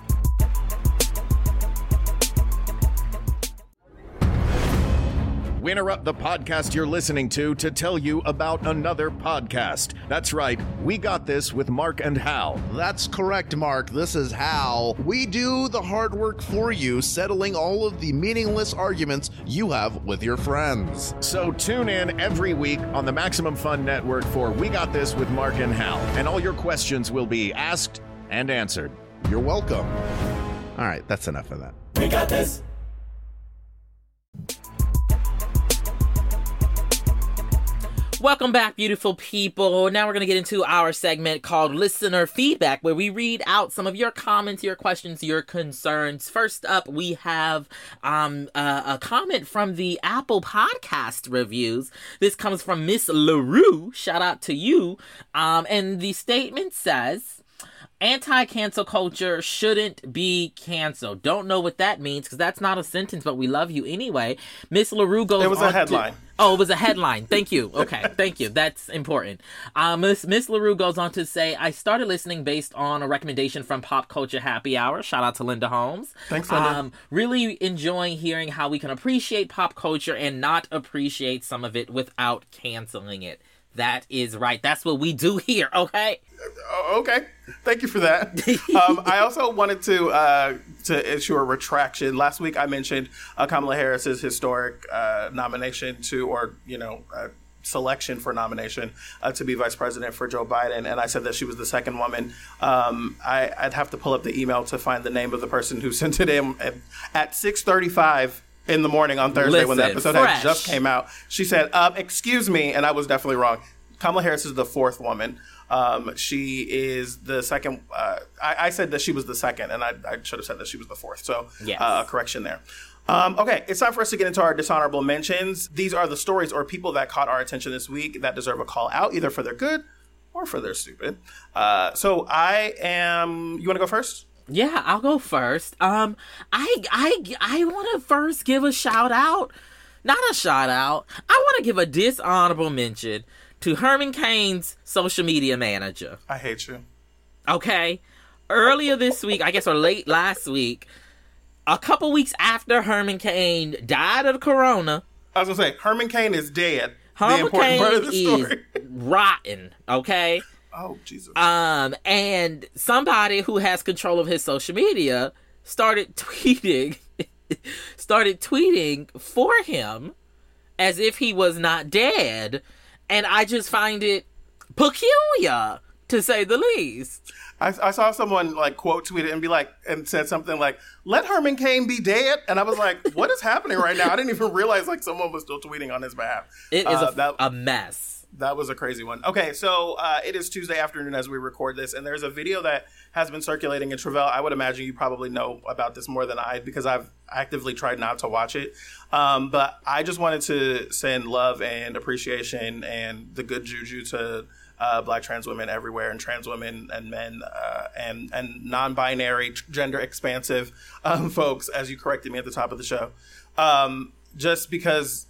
We interrupt the podcast you're listening to to tell you about another podcast. That's right, We Got This with Mark and Hal. That's correct, Mark. This is Hal. We do the hard work for you, settling all of the meaningless arguments you have with your friends. So tune in every week on the Maximum Fun Network for We Got This with Mark and Hal, and all your questions will be asked and answered. You're welcome. All right, that's enough of that. We got this. Welcome back, beautiful people. Now we're going to get into our segment called Listener Feedback, where we read out some of your comments, your questions, your concerns. First up, we have um, a, a comment from the Apple Podcast reviews. This comes from Miss LaRue. Shout out to you. Um, and the statement says, anti-cancel culture shouldn't be canceled. Don't know what that means because that's not a sentence, but we love you anyway. Miss LaRue goes on. It was a headline. To, Oh, it was a headline. Thank you. Okay, thank you. That's important. Um, Miss Miss LaRue goes on to say, I started listening based on a recommendation from Pop Culture Happy Hour. Shout out to Linda Holmes. Thanks, Linda. Um, really enjoying hearing how we can appreciate pop culture and not appreciate some of it without canceling it. That is right. That's what we do here, okay? Okay. Thank you for that. um, I also wanted to uh, to issue a retraction. Last week I mentioned uh, Kamala Harris's historic uh, nomination to, or, you know, uh, selection for nomination uh, to be vice president for Joe Biden, and I said that she was the second woman. Um, I, I'd have to pull up the email to find the name of the person who sent it in at, at six thirty-five in the morning on Thursday. Listen, when the episode fresh. had just came out. She said, uh, excuse me, and I was definitely wrong. Kamala Harris is the fourth woman. Um, she is the second. Uh, I, I said that she was the second, and I, I should have said that she was the fourth. So Yes. uh, a correction there. Um, okay, it's time for us to get into our dishonorable mentions. These are the stories or people that caught our attention this week that deserve a call out, either for their good or for their stupid. Uh, so I am. You want to go first? Yeah, I'll go first. Um, I I I want to first give a shout out, not a shout out. I want to give a dishonorable mention to Herman Cain's social media manager. I hate you. Okay, earlier this week, I guess, or late last week, a couple weeks after Herman Cain died of corona. I was gonna say Herman Cain is dead. Herman the important Cain part of the is story. rotten. Okay. Oh, Jesus. Um, and somebody who has control of his social media started tweeting, started tweeting for him as if he was not dead. And I just find it peculiar, to say the least. I, I saw someone like quote tweet it and be like, and said something like, "Let Herman Cain be dead." And I was like, what is happening right now? I didn't even realize like someone was still tweeting on his behalf. It is uh, a, that, a mess. That was a crazy one. Okay, so uh, it is Tuesday afternoon as we record this, and there's a video that has been circulating in Travell. I would imagine you probably know about this more than I, because I've actively tried not to watch it. Um, but I just wanted to send love and appreciation and the good juju to uh, Black trans women everywhere, and trans women and men uh, and and non-binary, gender expansive um, folks, as you corrected me at the top of the show. Um, just because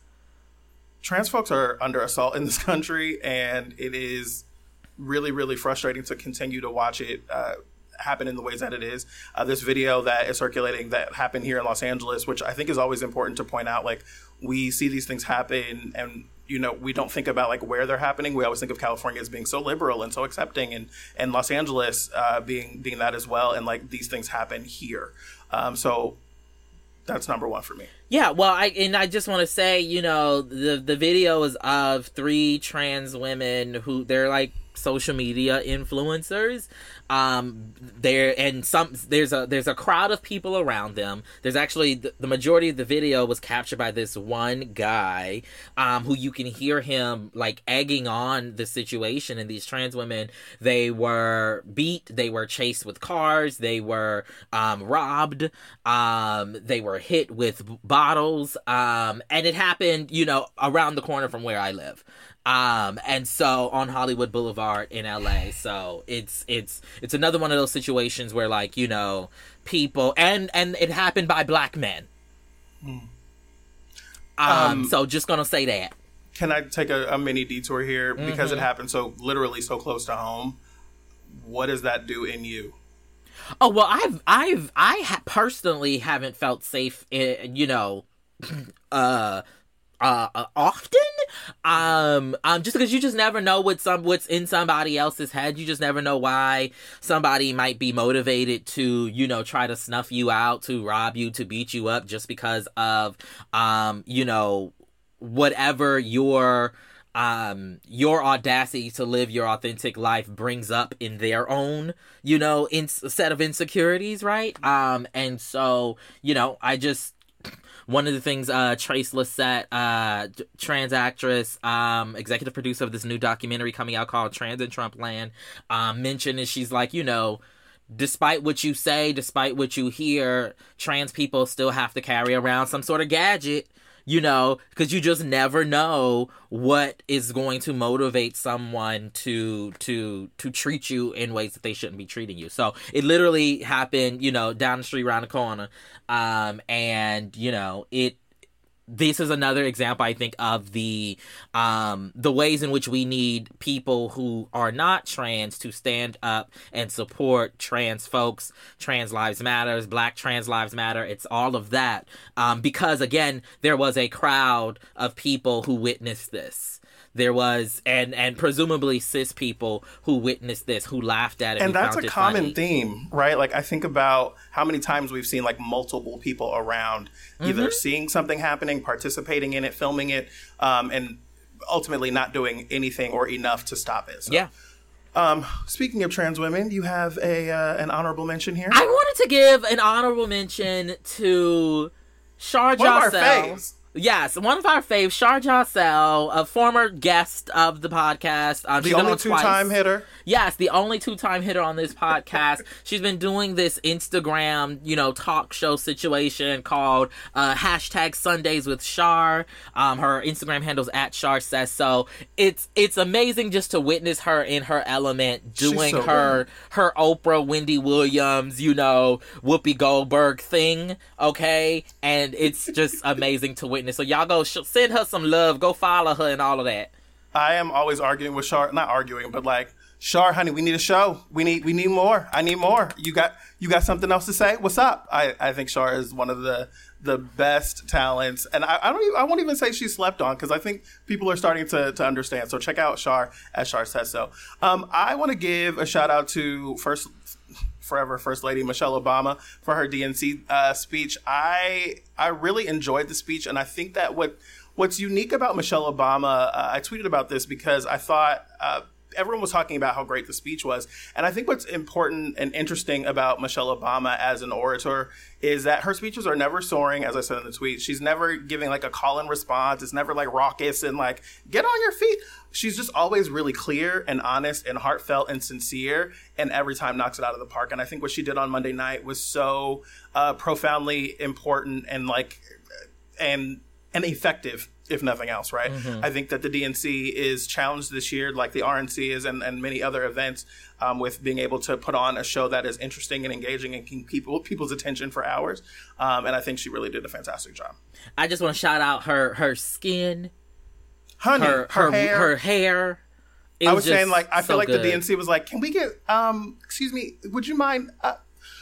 trans folks are under assault in this country, and it is really, really frustrating to continue to watch it uh, happen in the ways that it is. Uh, this video that is circulating that happened here in Los Angeles, which I think is always important to point out, like, we see these things happen and, you know, we don't think about like where they're happening. We always think of California as being so liberal and so accepting, and, and Los Angeles uh, being, being that as well. And like these things happen here. Um, so that's number one for me. Yeah, well, I and I just want to say, you know, the the video is of three trans women who they're like social media influencers. Um, there and some there's a there's a crowd of people around them. There's actually the, the majority of the video was captured by this one guy, um, who you can hear him like egging on the situation. And these trans women, they were beat, they were chased with cars, they were um, robbed, um, they were hit with bottles, um, and it happened, you know, around the corner from where I live. Um, and so on Hollywood Boulevard in L A. So it's, it's, it's another one of those situations where like, you know, people, and, and it happened by Black men. Mm. Um, um, so just gonna say that. Can I take a, a mini detour here? Mm-hmm. Because it happened so literally so close to home. What does that do in you? Oh, well, I've, I've, I ha- personally haven't felt safe in, you know, uh, Uh, uh, often, um, um, just because you just never know what some what's in somebody else's head. You just never know why somebody might be motivated to, you know, try to snuff you out, to rob you, to beat you up, just because of, um, you know, whatever your, um, your audacity to live your authentic life brings up in their own, you know, in- set of insecurities, right? Um, and so, you know, I just. One of the things uh, Trace Lissette, uh, trans actress, um, executive producer of this new documentary coming out called Trans in Trump Land, um, mentioned is she's like, you know, despite what you say, despite what you hear, trans people still have to carry around some sort of gadget, you know, because you just never know what is going to motivate someone to to to treat you in ways that they shouldn't be treating you. So it literally happened, you know, down the street, around the corner, um, and you know, it this is another example, I think, of the um, the ways in which we need people who are not trans to stand up and support trans folks, trans lives matters, black trans lives matter. It's all of that. Um, because, again, there was a crowd of people who witnessed this. There was, and and presumably cis people who witnessed this, who laughed at it. And that's a common funny. theme, right? Like, I think about how many times we've seen, like, multiple people around either Mm-hmm. seeing something happening, participating in it, filming it, um, and ultimately not doing anything or enough to stop it. So, Yeah. Um, speaking of trans women, you have a uh, an honorable mention here. I wanted to give an honorable mention to Shar One of our Jossell. faves. Yes, one of our faves, Shar Jossell, a former guest of the podcast. Um, The she's been only on twice. two-time hitter. Yes, the only two-time hitter on this podcast. She's been doing this Instagram, you know, talk show situation called uh, hashtag Sundays with Shar. Um, her Instagram handle's at Shar Says So. It's it's amazing just to witness her in her element, doing so her her Oprah, Wendy Williams, you know, Whoopi Goldberg thing. Okay, and it's just amazing to witness. So y'all go sh- send her some love. Go follow her and all of that. I am always arguing with Shar, not arguing, but like, Shar, honey, we need a show. We need we need more. I need more. You got you got something else to say? What's up? I, I think Shar is one of the the best talents, and I, I don't even, I won't even say she's slept on, because I think people are starting to to understand. So check out Shar as Shar Says So. Um, I want to give a shout out to first. Forever First Lady Michelle Obama for her D N C uh, speech. I I really enjoyed the speech, and I think that what what's unique about Michelle Obama, uh, I tweeted about this because I thought uh, everyone was talking about how great the speech was, and I think what's important and interesting about Michelle Obama as an orator is that her speeches are never soaring, as I said in the tweet. She's never giving like a call and response. It's never like raucous and like, get on your feet. She's just always really clear and honest and heartfelt and sincere, and every time knocks it out of the park. And I think what she did on Monday night was so uh, profoundly important and like and and effective, if nothing else, right? Mm-hmm. I think that the D N C is challenged this year, like the R N C is, and, and many other events, um, with being able to put on a show that is interesting and engaging and can keep people, people's attention for hours. Um, and I think she really did a fantastic job. I just want to shout out her her skin. Honey, her her, her hair. her hair. It I was was saying, just like, I feel so like good. the D N C was like, can we get, um, excuse me, would you mind, uh,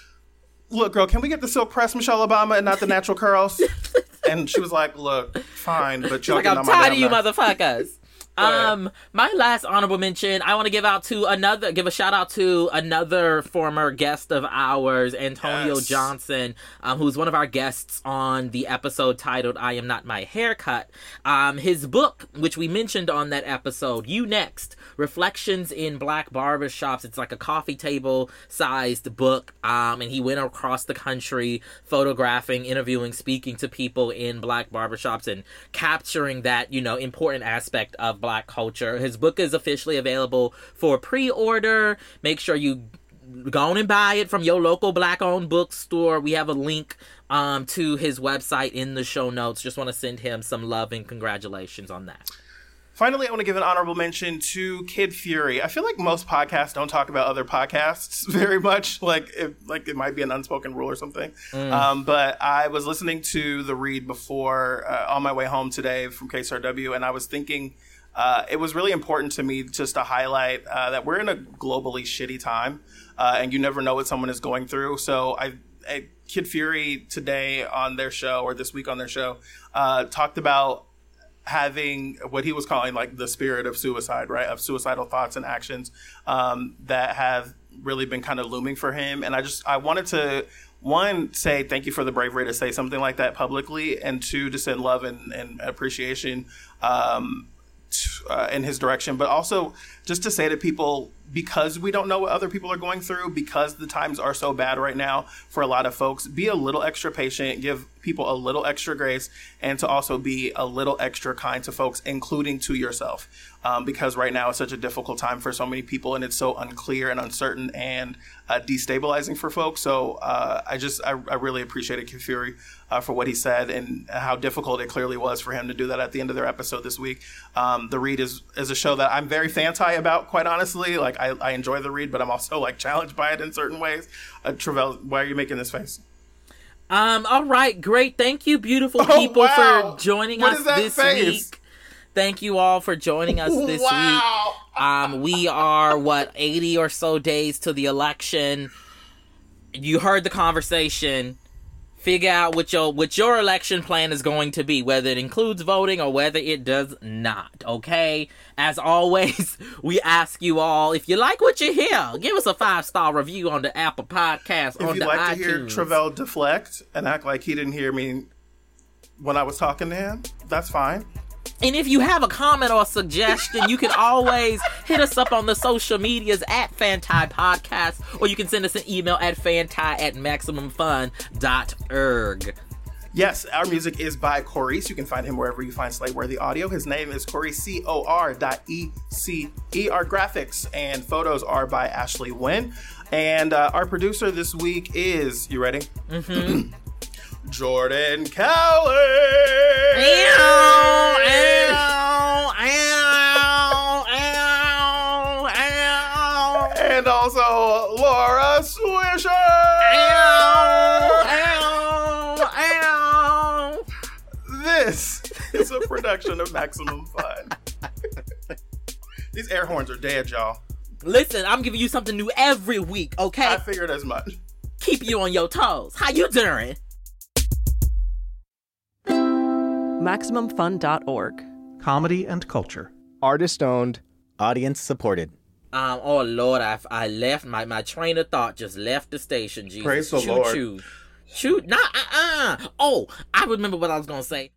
look, girl, can we get the silk press Michelle Obama and not the natural curls? And she was like, look, fine, but She's y'all like, getting I'm on my tired damn of you nerves." motherfuckers. Um, my last honorable mention, I want to give out to another, give a shout out to another former guest of ours, Antonio Yes. Johnson, um, who's one of our guests on the episode titled "I Am Not My Haircut." Um, his book, which we mentioned on that episode, "You Next: Reflections in Black Barbershops." It's like a coffee table sized book, um, and he went across the country photographing, interviewing, speaking to people in black barbershops and capturing that, you know, important aspect of black culture. His book is officially available for pre-order. Make sure you go on and buy it from your local black-owned bookstore. We have a link um, to his website in the show notes. Just want to send him some love and congratulations on that. Finally, I want to give an honorable mention to Kid Fury. I feel like most podcasts don't talk about other podcasts very much. Like, it, like it might be an unspoken rule or something. Mm. Um, but I was listening to The Read before uh, on my way home today from K S R W, and I was thinking uh, it was really important to me just to highlight uh, that we're in a globally shitty time, uh, and you never know what someone is going through. So I, I Kid Fury today on their show, or this week on their show, uh, talked about having what he was calling like the spirit of suicide, right? Of suicidal thoughts and actions um, that have really been kind of looming for him. And I just, I wanted to, one, say thank you for the bravery to say something like that publicly, and two, to send love and, and appreciation um, to, uh, in his direction, but also just to say to people, because we don't know what other people are going through, because the times are so bad right now for a lot of folks, be a little extra patient, give people a little extra grace, and to also be a little extra kind to folks, including to yourself. Um, because right now it's such a difficult time for so many people, and it's so unclear and uncertain and uh, destabilizing for folks. So uh, I just, I, I really appreciated Kid Fury uh, for what he said and how difficult it clearly was for him to do that at the end of their episode this week. Um, The Read is, is a show that I'm very fanti about, quite honestly. Like, I, I enjoy The Read, but I'm also like challenged by it in certain ways. Uh, Travell, why are you making this face? Um, all right, great. Thank you, beautiful Oh, people, wow. for joining What us is that this face? week. Thank you all for joining us this Wow. week. Um, we are, what, eighty or so days to the election. You heard the conversation. Figure out what your what your election plan is going to be, whether it includes voting or whether it does not, okay? As always, we ask you all, if you like what you hear, give us a five-star review on the Apple Podcast, If on you'd the like iTunes. to hear Travell deflect and act like he didn't hear me when I was talking to him, that's fine. And if you have a comment or suggestion, you can always hit us up on the social medias at Fantai Podcast, or you can send us an email at fantai at maximum fun dot org. Yes, our music is by Coreyce. You can find him wherever you find Slayworthy audio. His name is Corey, C O R dot E C E. Our graphics and photos are by Ashley Wynn. And uh, our producer this week is, you ready? Mm-hmm. Jordan Kelly! Ow, ow, ow, ow, ow. And also Laura Swisher! Ow, ow, ow. This is a production of Maximum Fun. These air horns are dead, y'all. Listen, I'm giving you something new every week, okay? I figured as much. Keep you on your toes. How you doing? Maximum Fun dot org. Comedy and culture. Artist owned. Audience supported. Um. Oh Lord, I, I left my, my train of thought just left the station. Jesus, Praise the choo Lord. choo, choo. Nah, uh, uh. Oh, I remember what I was gonna say.